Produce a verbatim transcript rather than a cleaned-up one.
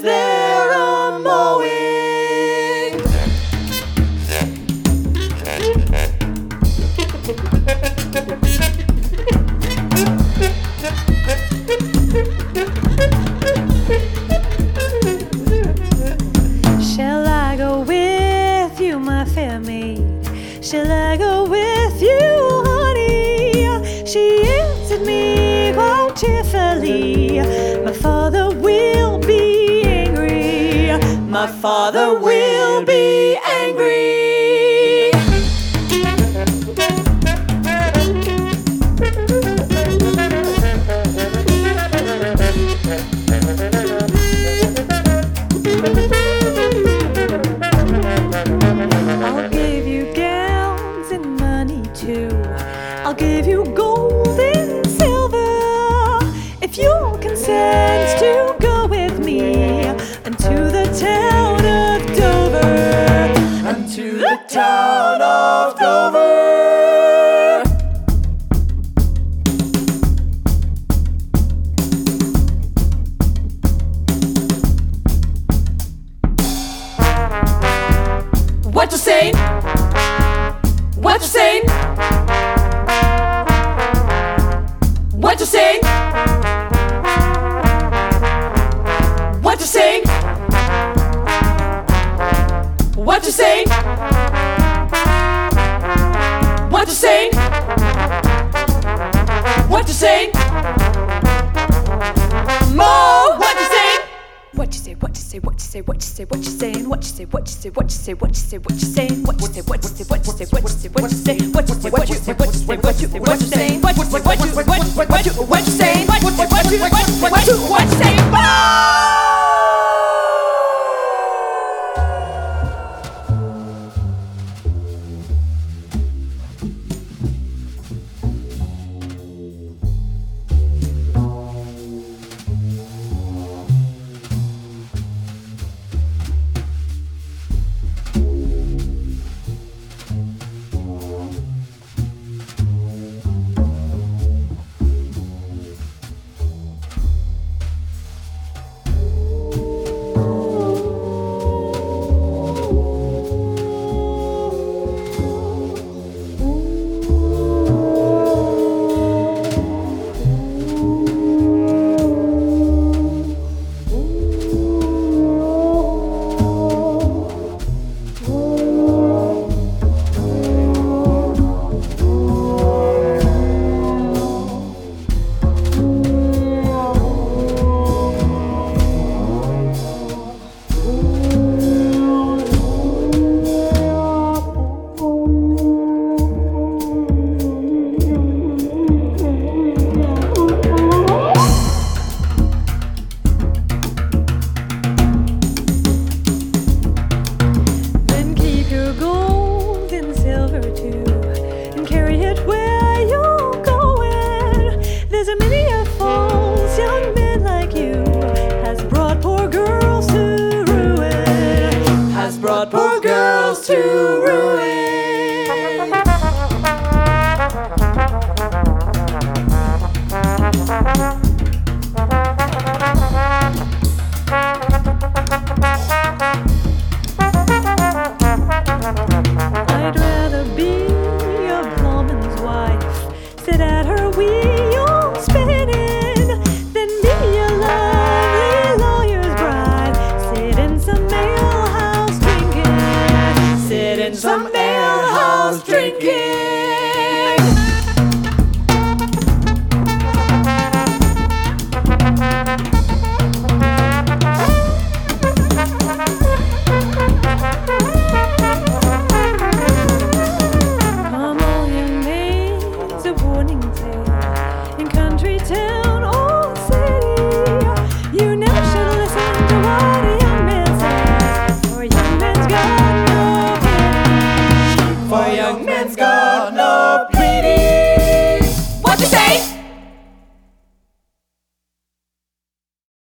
is there a mowing? Shall I go with you, my fair maid? Shall I go with you, honey? She answered me quite cheerfully. My father will be angry. My father will be angry. I'll give you gowns and money too. I'll give you gold and silver if you'll consent to go with me unto the town of Dover. Unto the town of Dover. What you say? What you say? What you say? What you say? What you say? What you say? What you say? Mo, what you say? What you say, what you say, what you say, what you say, what you saying, what you say, what you say, what you say, what you say, what you saying, what you say, what you say, what you say, what you say, what you say, what you say, what you say, what you say, what you say, what you saying, what you say, what you what you what you what you saying, what you what you what you what you what you saying. There's a many a false young man like you has brought poor girls to ruin. Has brought poor girls to ruin. I'd rather be a plumber's wife, sit at her wheel spinning, than be a lovely lawyer's bride, sit in some alehouse drinking, Sit in some alehouse drinking.